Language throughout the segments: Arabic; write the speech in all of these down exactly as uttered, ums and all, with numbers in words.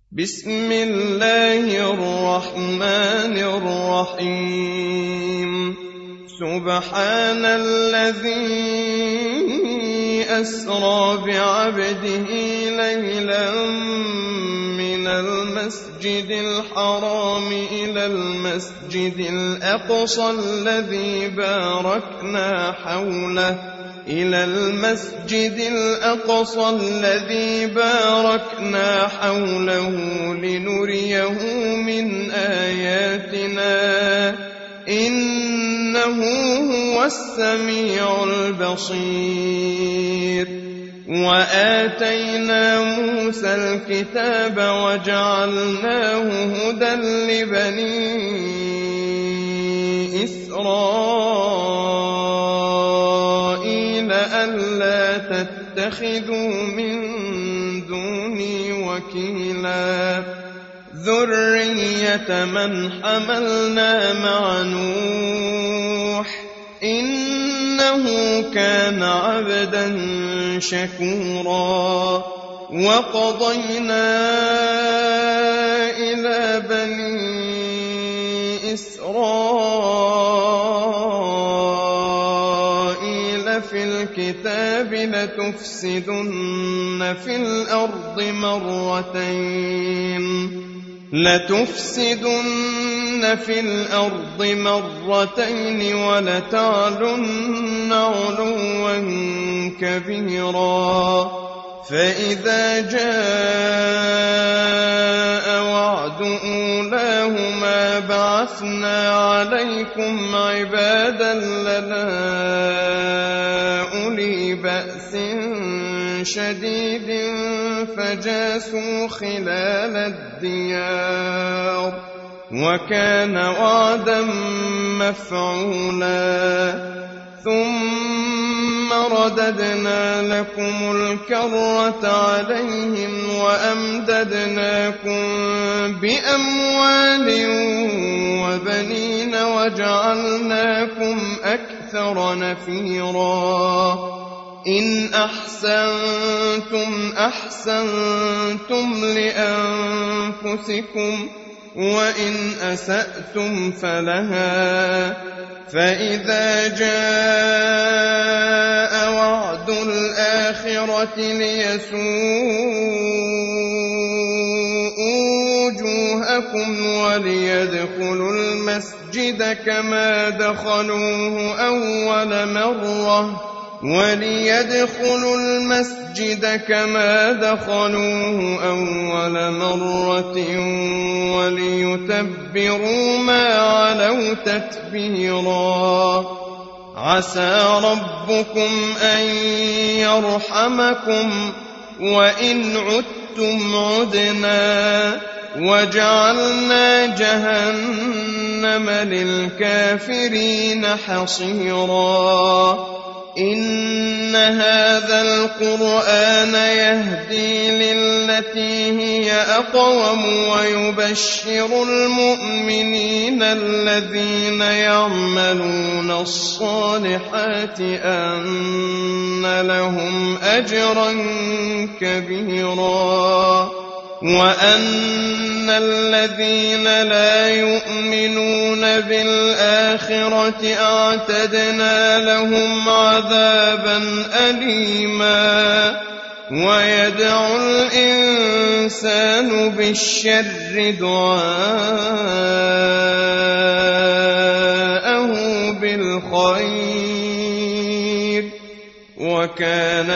بسم الله الرحمن الرحيم سبحان الذي أسرى بعبده ليلا من المسجد الحرام إلى المسجد الأقصى الذي باركنا حوله إلى المسجد الأقصى الذي باركنا حوله لنريه من آياتنا إنه هو السميع البصير. وآتينا موسى الكتاب وجعلناه هدى لبني إسرائيل ألا تتخذوا من دوني وكيلا ذرية من حملنا مع نوح إنه كان عبدا شكورا. وقضينا إلى بني إسرائيل في الكتاب لتفسدن في الأرض مرتين لتفسدن في الأرض مرتين ولتعلن علوا كبيرا. فإذا جاء وعد أولاهما بعثنا عليكم عبادا لنا أولي بأس شديد فجاسوا خلال الديار وكان وعدا مفعولا. ثم رددنا لكم الكرة عليهم وأمددناكم بأموال وبنين وجعلناكم أكثر نفيرا. إن أحسنتم أحسنتم لأنفسكم وإن أسأتم فلها. فإذا جاء وعد الآخرة ليسوءوا وجوهكم وليدخلوا المسجد كما دخلوه أول مرة وليدخلوا المسجد كما دخلوه أول مرة وليتبروا ما علوا تتبيرا. عسى ربكم أن يرحمكم وإن عدتم عدنا وجعلنا جهنم للكافرين حصيرا. إن هذا القرآن يهدي للتي هي أقوم ويبشر المؤمنين الذين يعملون الصالحات أن لهم أجرا كبيرا وأن الذين لا يؤمنون بالآخرة أعتدنا لهم عذابا أليما. ويدعو الإنسان بالشر دعاءه بالخير وكان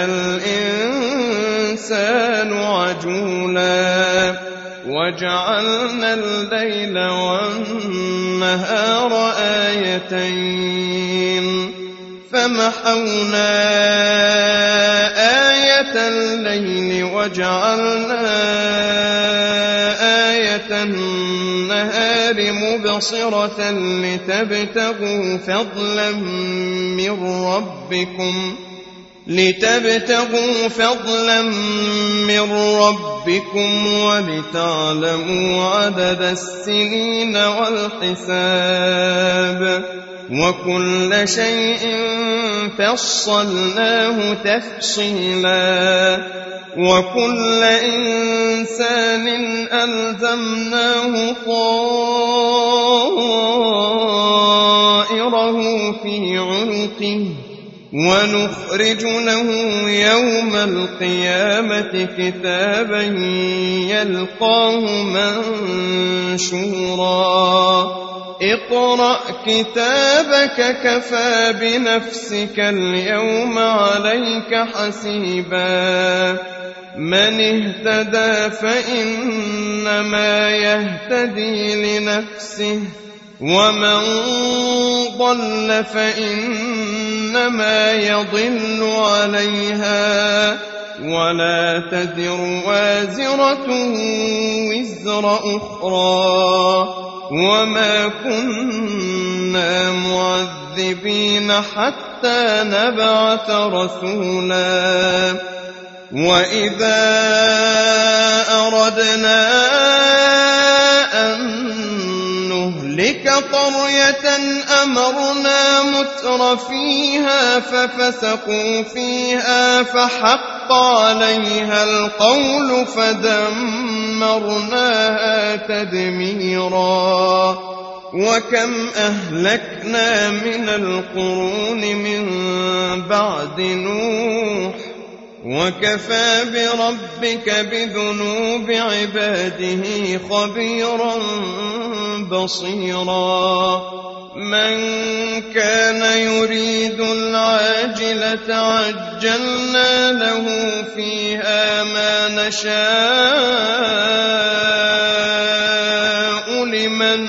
الإنسان عجولا. وجعلنا الليل والنهار آيتين فمحونا آية الليل وجعلنا آية النهار مبصرة لتبتغوا فضلا من ربكم لتبتغوا فضلا من ربكم ولتعلموا عدد السنين والحساب وكل شيء فصلناه تفصيلا. وكل إنسان ألزمناه طائره في عنقه ونخرج له يوم القيامة كتابا يلقاه منشورا اقرأ كتابك كفى بنفسك اليوم عليك حسيبا من اهتدى فإنما يهتدي لنفسه ومن ضل فإنما يضل عليها ولا تزر وازرة وزر أخرى وما كنا معذبين حتى نبعث رسولا وإذا أردنا أن نهلك قرية أمرنا متر فيها ففسقوا فيها فحق عليها القول فدمرناها تدميرا وكم أهلكنا من القرون من بعد نوح وكفى بربك بذنوب عباده خبيرا بصيرا من كان يريد العاجلة عجلنا له فيها ما نشاء لمن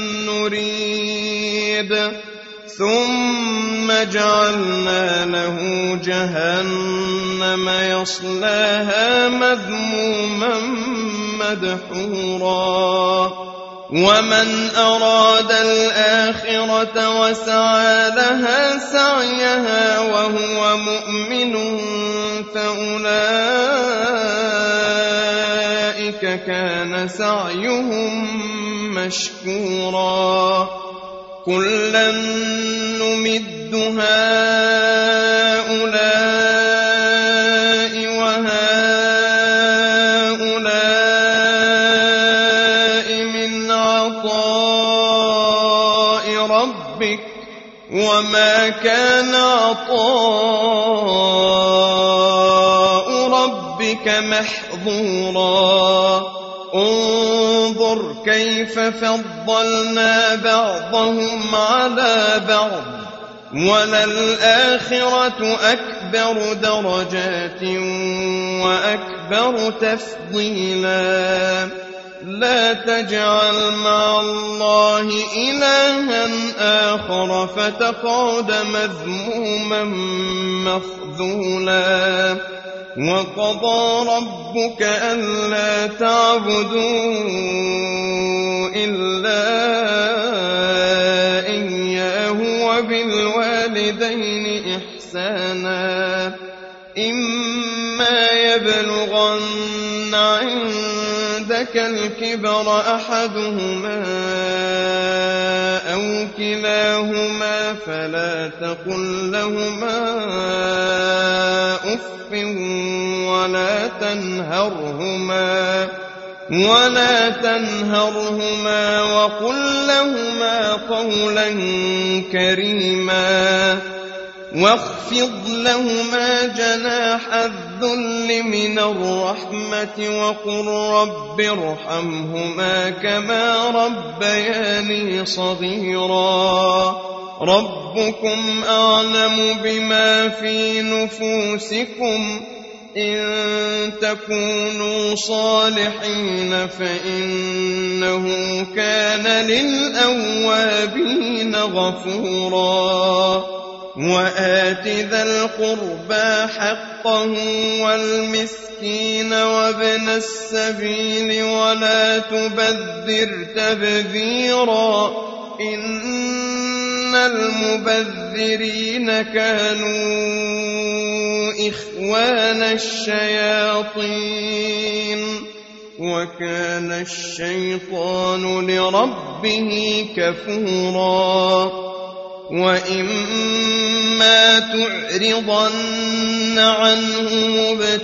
نريد ثم جعلنا له جهنم يصلاها مذموما مدحورا ومن أراد الآخرة وسعى لها سعيها وهو مؤمن فأولئك كان سعيهم مشكورا كلا نمد هؤلاء وهؤلاء من عطاء ربك وما كان عطاء ربك محظورا انظر كيف فضلنا بعضهم على بعض وللآخرة أكبر درجات وأكبر تفضيلا لا تجعل مع الله إلها آخر فتقعد مذموما مخذولا وقضى ربك ألا تعبدوا إلا إياه وبالوالدين إحسانا إما يبلغن عندك الكبر أحدهما أو كلاهما فلا تقل لهما أف ولا تنهرهما ولا تنهرهما وقل لهما قولا كريما واخفض لهما جناح الذل من الرحمة وقل رب ارحمهما كما ربياني صغيرا ربكم أعلم بما في نفوسكم إن تكونوا صالحين فإنه كان للأوابين غفورا وآت ذا القربى حقه والمسكين وابن السبيل ولا تبذر تبذيرا إن المبذرين كانوا إخوان الشياطين وكان الشيطان لربه كفورا وإما تعرضن عنهم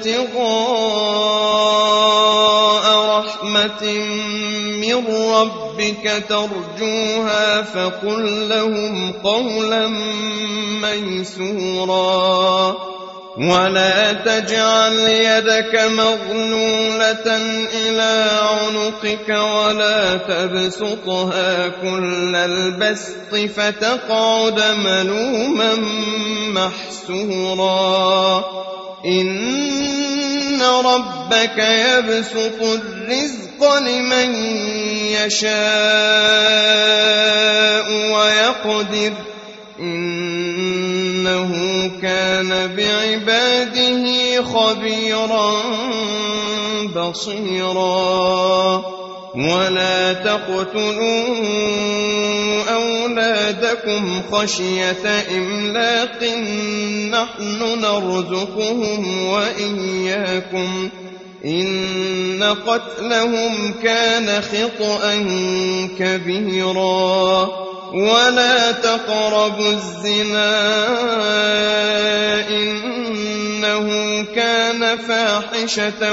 ابتغاء رحمة من ربك ترجوها فقل لهم قولا ميسورا ولا تجعل يدك مغلولة إلى عنقك ولا تبسطها كل البسط فتقعد ملوما محسورا إن ربك يبسط الرزق لمن يشاء ويقدر إنه كان بعباده خبيرا بصيرا ولا تقتلوا أولادكم خشية إملاق نحن نرزقهم وإياكم إن قتلهم كان خطأ كبيرا ولا تقربوا الزنا إنه كان فاحشة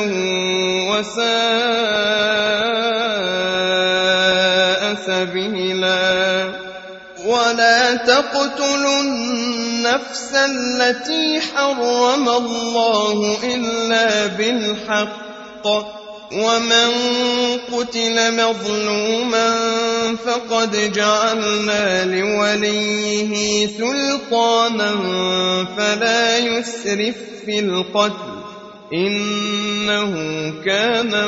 وساء سبيلا ولا تقتلوا النفس التي حرم الله إلا بالحق ومن قتل مظلوما فقد جعلنا لوليه سلطانا فلا يسرف في القتل إنه كان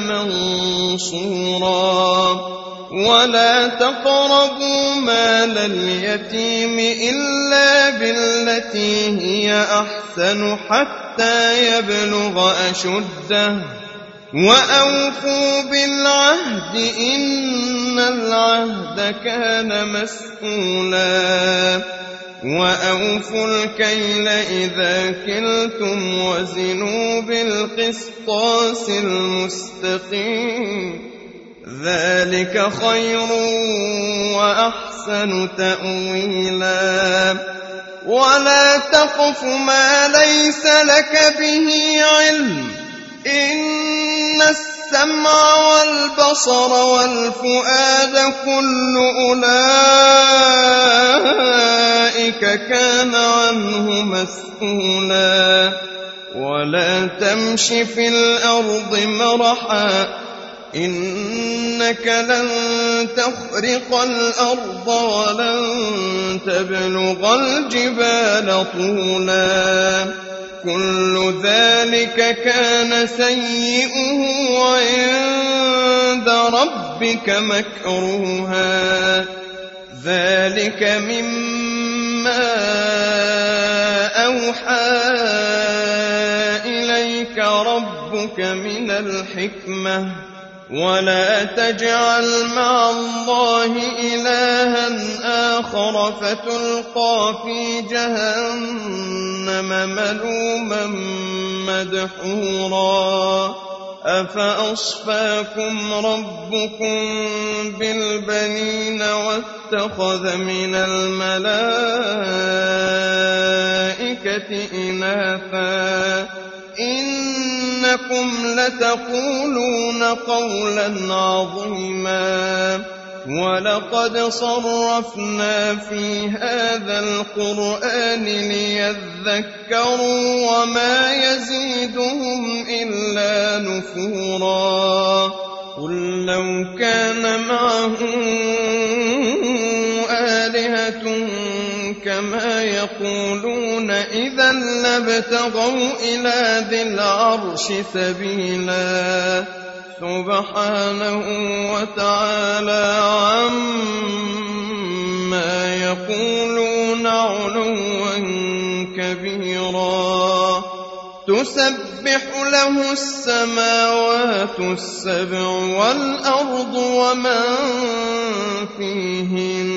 منصورا ولا تقربوا مال اليتيم إلا بالتي هي أحسن حتى يبلغ أشده وأوفوا بالعهد إن العهد كان مسئولا وأوفوا الكيل إذا كلتم وزنوا بالقسطاس المستقيم ذلك خير وأحسن تأويلا ولا تقف ما ليس لك به علم إن السمع والبصر والفؤاد كل أولئك كان عنه مسؤولا ولا تمش في الأرض مرحا إنك لن تخرق الأرض ولن تبلغ الجبال طولا كل ذلك كان سيئه عند ربك مكروها ذلك مما أوحى إليك ربك من الحكمة ولا تجعل مع الله إلها آخر فتلقى في جهنم ملوما مدحورا أفأصفاكم ربكم بالبنين واتخذ من الملائكة إناثا إنكم لتقولون قولا عظيما ولقد صرفنا في هذا القرآن ليذكروا وما يزيدهم إلا نفورا قل لو كان معه آلهة كما يقولون إذا لابتغوا إلى ذي العرش سبيلا سبحانه وتعالى عما يقولون علوا كبيرا تسبح له السماوات السبع والأرض ومن فيهن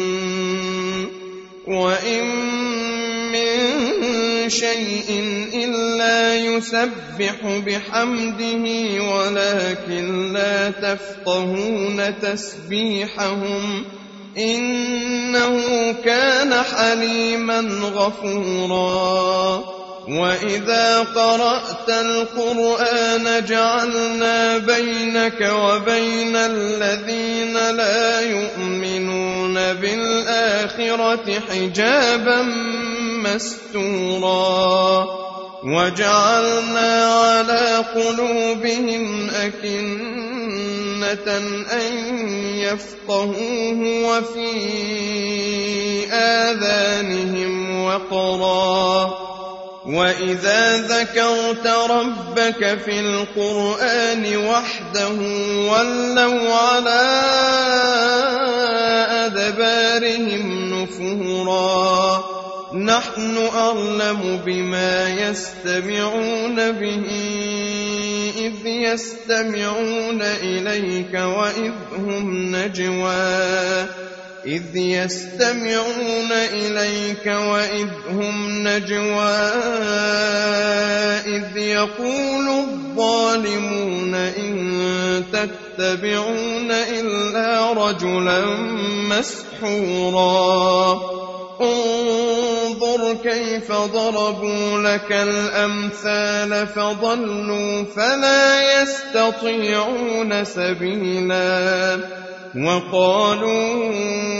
وإن من شيء إلا يسبح بحمده ولكن لا تفقهون تسبيحهم إنه كان حليما غفورا وإذا قرأت القرآن جعلنا بينك وبين الذين لا يؤمنون بالآخرة حجابا مستورا وجعلنا على قلوبهم أكنة أن يفقهوه وفي آذانهم وقرا وإذا ذكرت ربك في القرآن وحده ولوا على أدبارهم نفورا نحن أعلم بما يستمعون به إذ يستمعون إليك وإذ هم نجوى إذ يستمعون إليك وإذ هم نجوى إذ يقول الظالمون إن تتبعون إلا رجلا مسحورا انظر كيف ضربوا لك الأمثال فضلوا فلا يستطيعون سبيلا وقالوا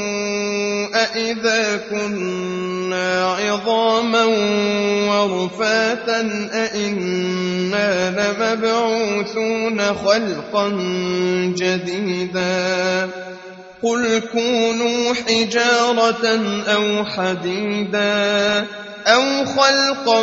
أئذا كنا عظاما ورفاتا أئنا لمبعوثون خلقا جديدا قل كونوا حجارة أو حديدا أو خلقا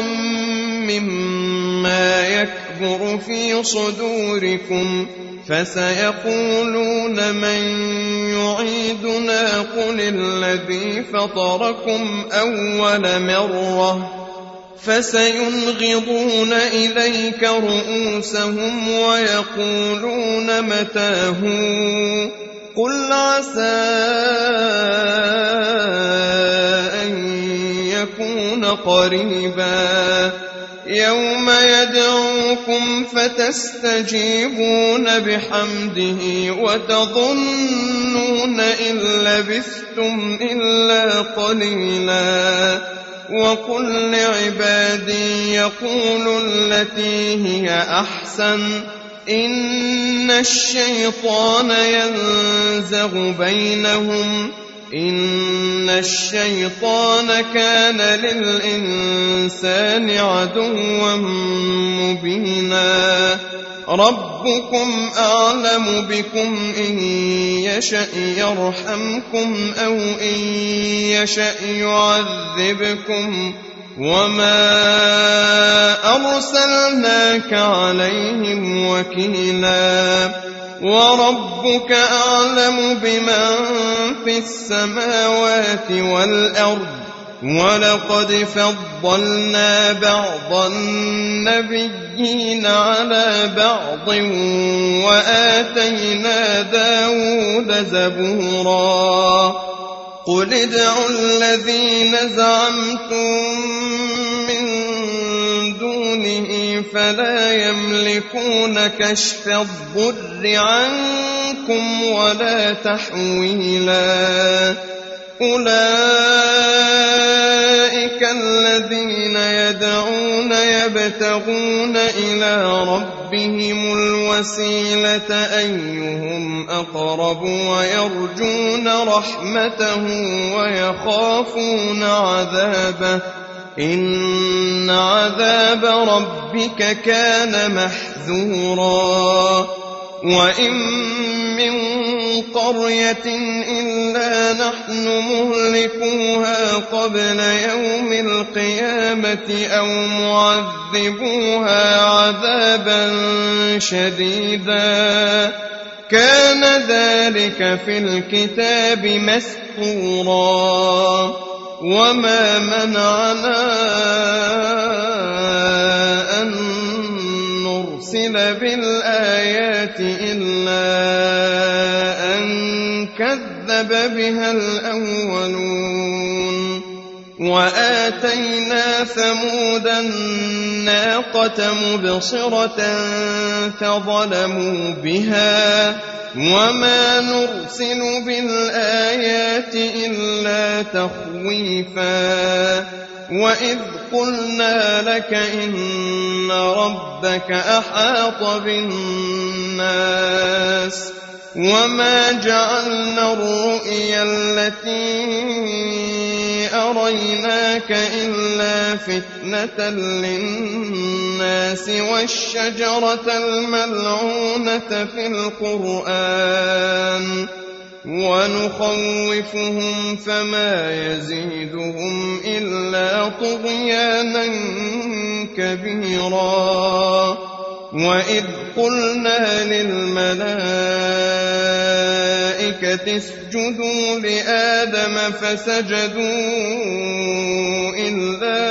مما يكبر في صدوركم فسيقولون من يعيدنا قل الذي فطركم أول مرة فسينغضون إليك رؤوسهم ويقولون متاه قل عسى أن يكون قريبا يوم يدعوكم فتستجيبون بحمده وتظنون إن لبثتم إلا قليلا وقل لعبادي يقولوا التي هي أحسن إن الشيطان ينزغ بينهم إن الشيطان كان للإنسان عدوا مبينا ربكم أعلم بكم إن يشأ يرحمكم أو إن يشأ يعذبكم وما أرسلناك عليهم وكيلا وربك أعلم بمن في السماوات والأرض ولقد فضلنا بعض النبيين على بعض وآتينا داود زبورا قل ادعوا الذين زعمتم من دونه فلا يملكون كشف الضر عنكم ولا تحويلا أولئك الذين يدعون يبتغون إلى ربهم الوسيلة أيهم أقرب ويرجون رحمته ويخافون عذابه إن عذاب ربك كان محذورا وإن من قرية إلا نحن مهلكوها قبل يوم القيامة أو معذبوها عذابا شديدا كان ذلك في الكتاب مسطورا وما منعنا أن نرسل بالآيات إلا أن كذب بها الأولون وآتينا ثمود الناقة مبصرة فظلموا بها وما نرسل بالآيات إلا تخويفا وإذ قلنا لك إن ربك أحاط بالناس وما جعلنا الرؤيا التي أريناك إلا فتنة للناس والشجرة الملعونة في القرآن ونخوفهم فما يزيدهم إلا طغيانا كبيرا وإذ قلنا للملائكة اسجدوا لآدم فسجدوا إلا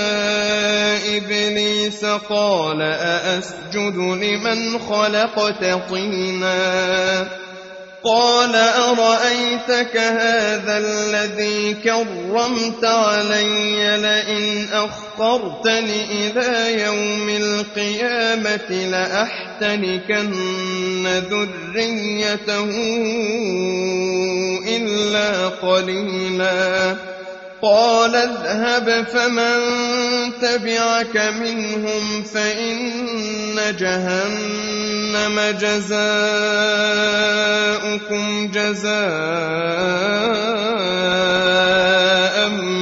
إبليس قال أأسجد لمن خلقت طينا قال أرأيتك هذا الذي كرمت علي لئن أخرتني إلى يوم القيامة لأحتنكن ذريته إلا قليلا قال اذهب فمن تبعك منهم فإن جهنم جزاؤكم جزاء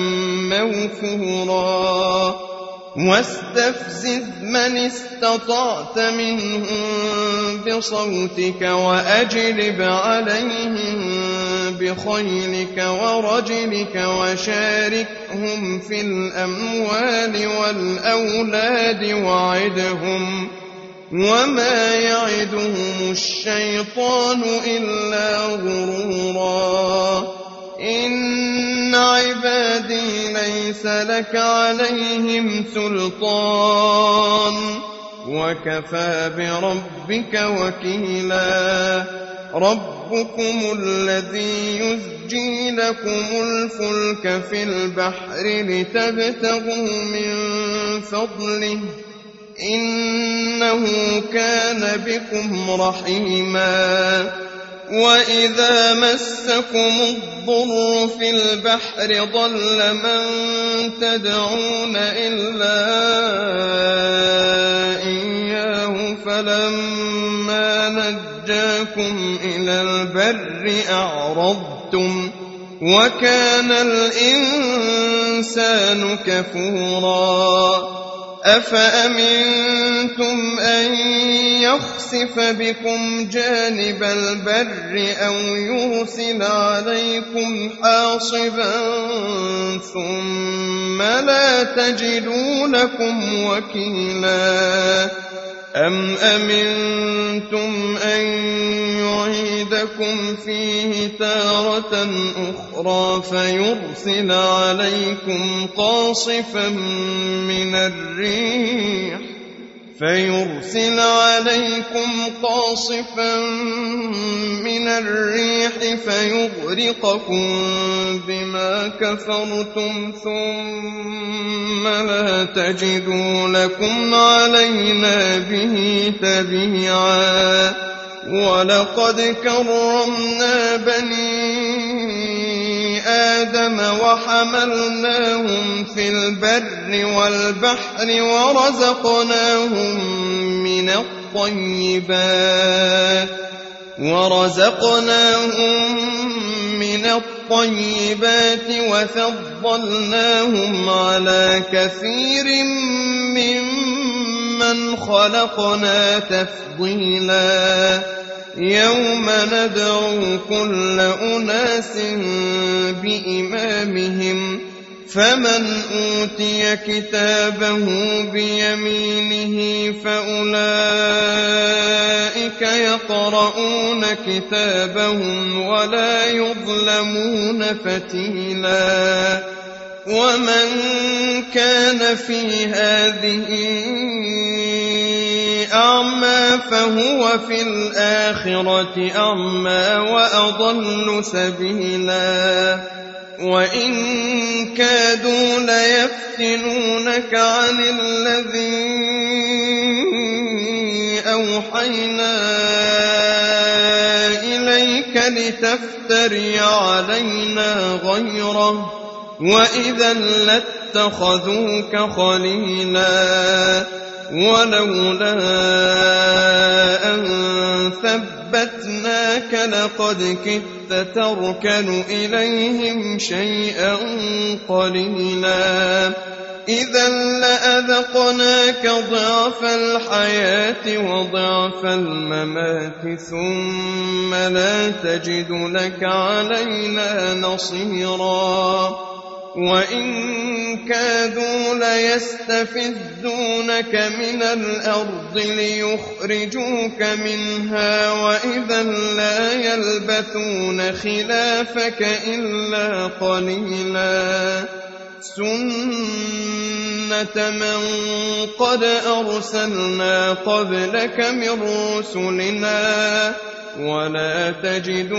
موفورا واستفزز من استطعت منهم بصوتك وأجلب عليهم بخيلك ورجلك وشاركهم في الأموال والأولاد وعدهم وما يعدهم الشيطان إلا غرورا إن عبادي ليس لك عليهم سلطان وكفى بربك وكيلا ربكم الذي يزجي لكم الفلك في البحر لتبتغوا من فضله إنه كان بكم رحيما وإذا مسكم الضر في البحر ضل من تدعون إلا إياه فلما نجاكم إلى البر أعرضتم وكان الإنسان كفورا أفأمنتم أن يخسف بكم جانب البر أو يرسل عليكم حاصبا ثم لا تجدوا لكم وكيلا أم أمنتم أن يعيدكم فيه تارة أخرى فيرسل عليكم قاصفا من الريح فيرسل عليكم قاصفا من الريح فيغرقكم بما كفرتم ثم لا تجدوا لكم علينا به تبيعا ولقد كرمنا بني آدم وحملناهم في البر والبحر ورزقناهم من الطيبات ورزقناهم من الطيبات وفضلناهم على كثير ممن خلقنا تفضيلا يوم ندعو كل أناس بإمامهم فمن أوتي كتابه بيمينه فأولئك يقرؤون كتابهم ولا يظلمون فتيلا ومن كان في هذه أعمى فهو في الآخرة أعمى وأضل سبيلا وإن كادوا ليفتنونك عن الذي أوحينا إليك لتفتري علينا غيره وإذا لاتخذوك خليلا ولولا أن ثبتناك لقد كدت تركن إليهم شيئا قليلا إذا لأذقناك ضعف الحياة وضعف الممات ثم لا تجد لك علينا نصيرا وإن كادوا ليستفزونك من الأرض ليخرجوك منها وإذا لا يلبثون خلافك إلا قليلا سنة من قد أرسلنا قبلك من رسلنا ولا تجد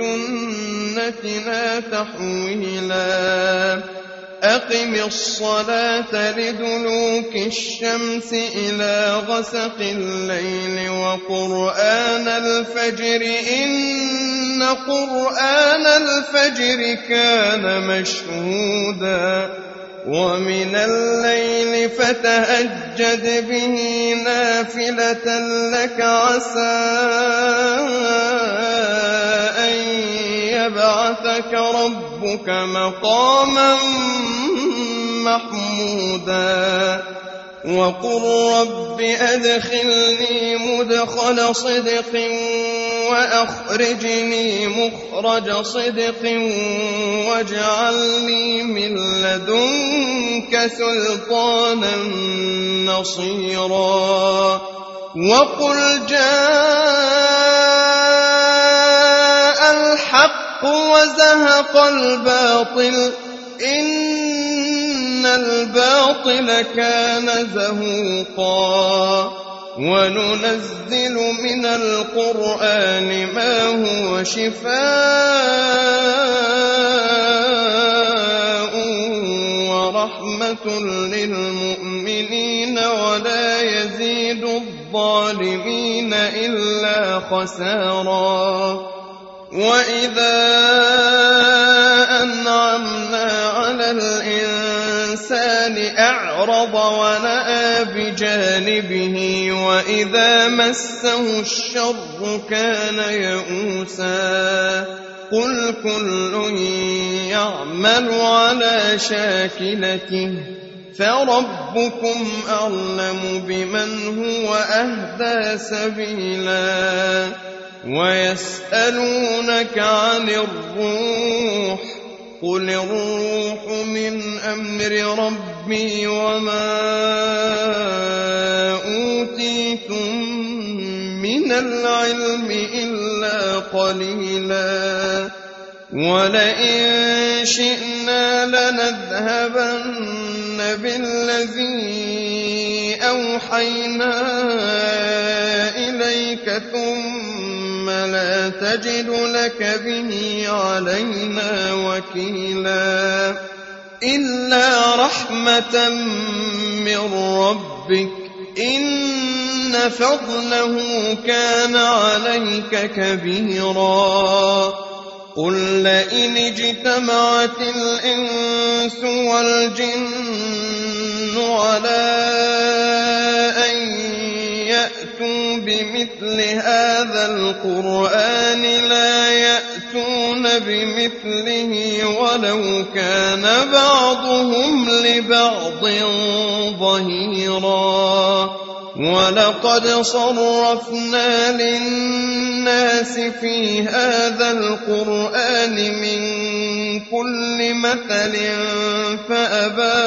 لسنتنا تحويلا أقم الصلاة لدلوك الشمس إلى غسق الليل وقرآن الفجر إن قرآن الفجر كان مشهودا ومن الليل فتهجد به نافلة لك عسى أن يبعثك ربك مقاما محمودا وقل رب أدخلني مدخل صدق وأخرجني مخرج صدق واجعل لي من لدنك سلطانا نصيرا وقل جاء الحق وزهق الباطل إن الباطل كان زهوقا وننزل من القرآن ما هو شفاء ورحمة للمؤمنين ولا يزيد الظالمين إلا خسارا وإذا أنعمنا على الإنسان أعرض ونأى بجانبه وإذا مسه الشر كان يئوسا قل كل يعمل على شاكلته فربكم أعلم بمن هو أهدى سبيلا ويسألونك عن الروح قل الروح من أمر ربي وما أوتيتم من العلم إلا قليلا ولئن شئنا لنذهبن بالذي أوحينا إليك ثم لا تجد لك به علينا وكيلا إلا رحمة من ربك إن فضله كان عليك كبيرا قل لئن اجتمعت الإنس والجن على أن يأتوا بمثل هذا القرآن لا يأتون بمثله ولو كان بعضهم لبعض ظهيرا ولقد صرفنا للناس في هذا القرآن من كل مثل فأبى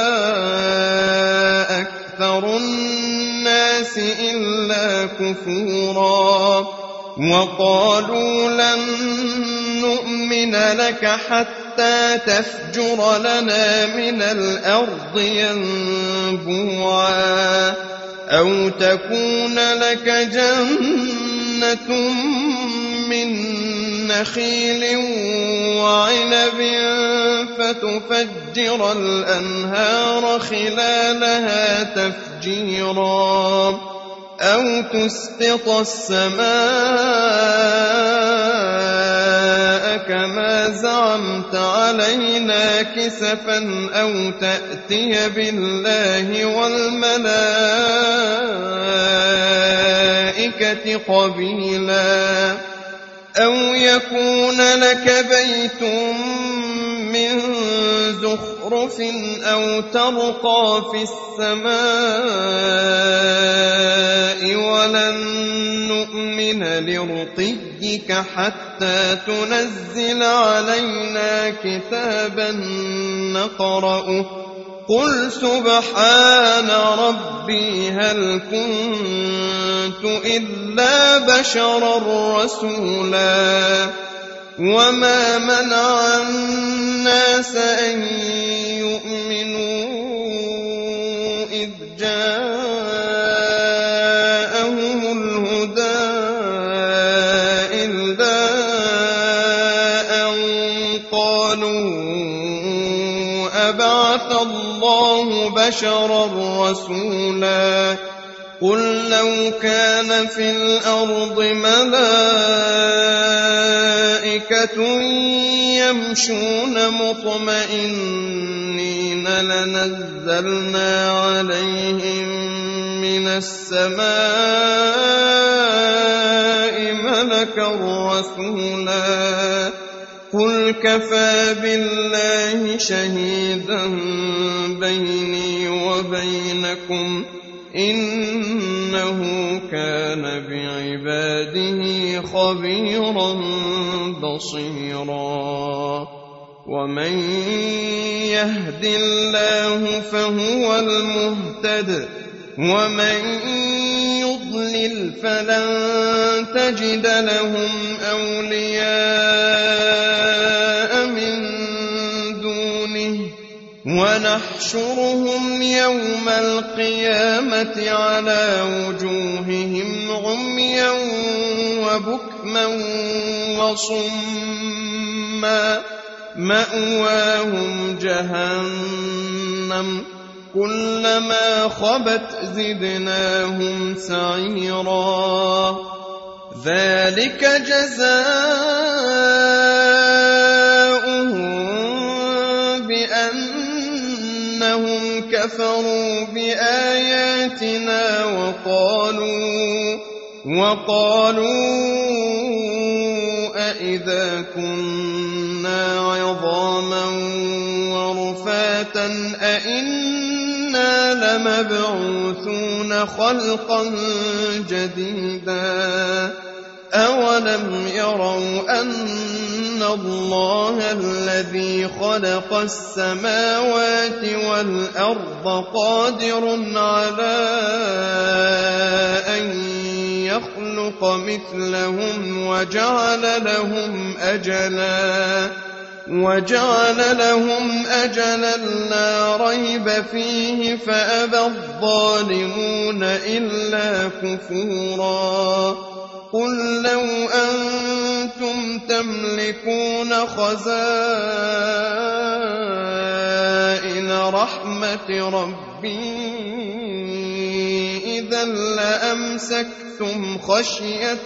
أكثر الناس إلا كفورا وقالوا لن نؤمن لك حتى تفجر لنا من الأرض ينبوعا أو تكون لك جنة من نخيل وعنب فتفجر الأنهار خلالها تفجيرا أو تسقط السماء كما زعمت علينا كسفا أو تأتي بالله والملائكة قبيلا أو يكون لك بيت من زخرف أو ترقى في السماء ولن نؤمن لرقيك حتى تنزل علينا كتابا نقرأه قل سبحان ربي هل كنت إلا بشرا رسولا وما منع الناس أن يؤمنوا إذ جاءهم الهدى إلا أن قالوا أبعث الله بشرا رسولا قل لو كان في الأرض ملائكة يمشون مطمئنين لنزلنا عليهم من السماء ملكا رسولا قل كفى بالله شهيدا بيني وبينكم إنه كان بعباده خبيرا بصيرا ومن يهد الله فهو المهتد ومن يضلل فلن تجد لهم أولياء من دونه ونحشرهم يوم القيامة على وجوههم عميا وبكما وصما مأواهم جهنم كلما خبت زدناهم سعيرا ذلك جزاؤهم بأنهم كفروا بآياتنا وقالوا وقالوا أئذا كنا عظاما ورفاتا أئنا لمبعوثون خلقا جديدا أولم يروا أن الله الذي خلق السماوات والأرض قادر على أن يخلق مثلهم وجعل لهم أجلا وجعل لهم أجلا لا ريب فيه فأبى الظالمون إلا كفورا قل لو أنتم تملكون خزائن رحمة ربي إذا لأمسكتم خشية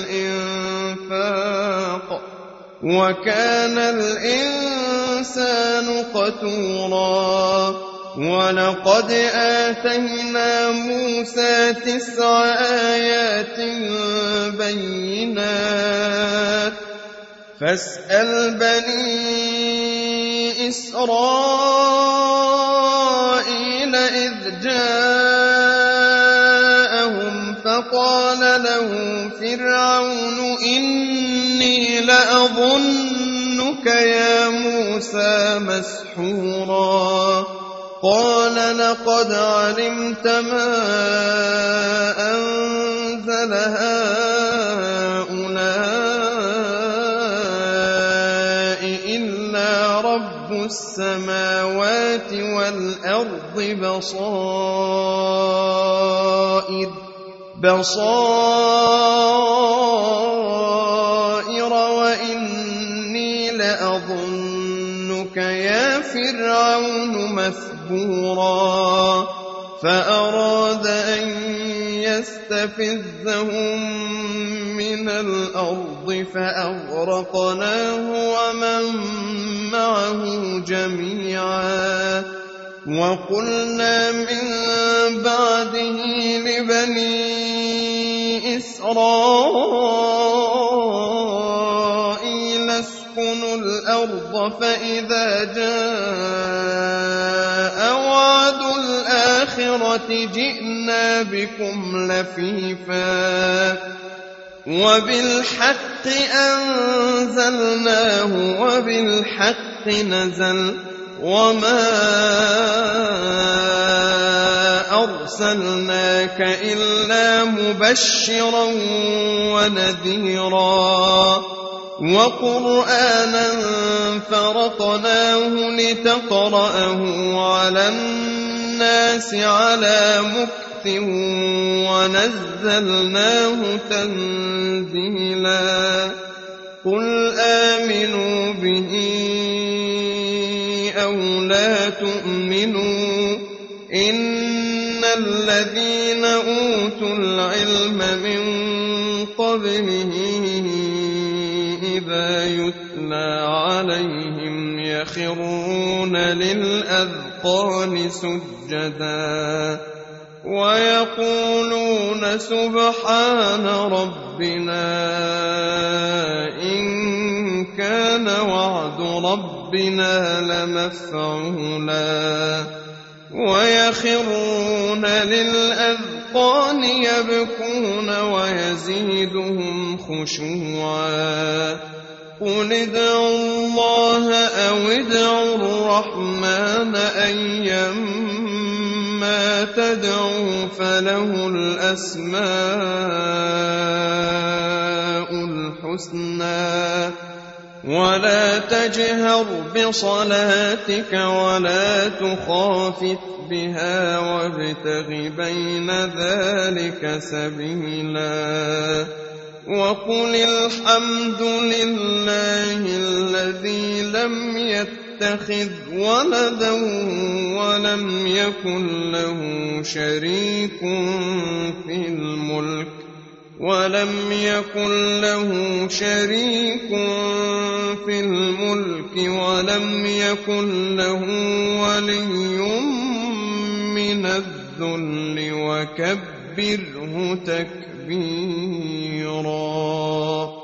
الإنفاق وكان الإنسان قتورا ولقد آتينا موسى تسع آيات بينات فاسأل بني إسرائيل إذ جاءهم فقال له فرعون إني لأظنك يا موسى مسحورا قال لقد علمت ما أنزل هؤلاء إلا رب السماوات والأرض بصائر بصائر وإني لأظنك يا فرعون مثبورا فأراد أن يستفزهم من الأرض فأغرقناه ومن معه جميعا وقلنا من بعده لبني إسرائيل اسكنوا الأرض فإذا جاء وعد الآخرة جئنا بكم لفيفا وبالحق أنزلناه وبالحق نزل وما أرسلناك إلا مبشرا ونذيرا وقرآنا فرقناه لتقرأه على الناس على مكث ونزلناه تنزيلا قل آمنوا به أو لا تؤمنوا إن الذين أوتوا العلم من قبله إذا يتلى عليهم يخرون للأذقان سجدا ويقولون سبحان ربنا إن كان وعد ربنا لمفعولا ويخرون للأذقان يبكون ويزيدهم خشوعا قل ادعوا الله أو ادعوا الرحمن أيما تدعوا فله الأسماء الحسنى ولا تجهر بصلاتك ولا تخافت بها وابتغ بين ذلك سبيلا وقل الحمد لله الذي لم يتخذ ولدا ولم يكن له شريك في الملك ولم يكن له شريك في الملك ولم يكن له ولي من الذل وكبره تكبيرا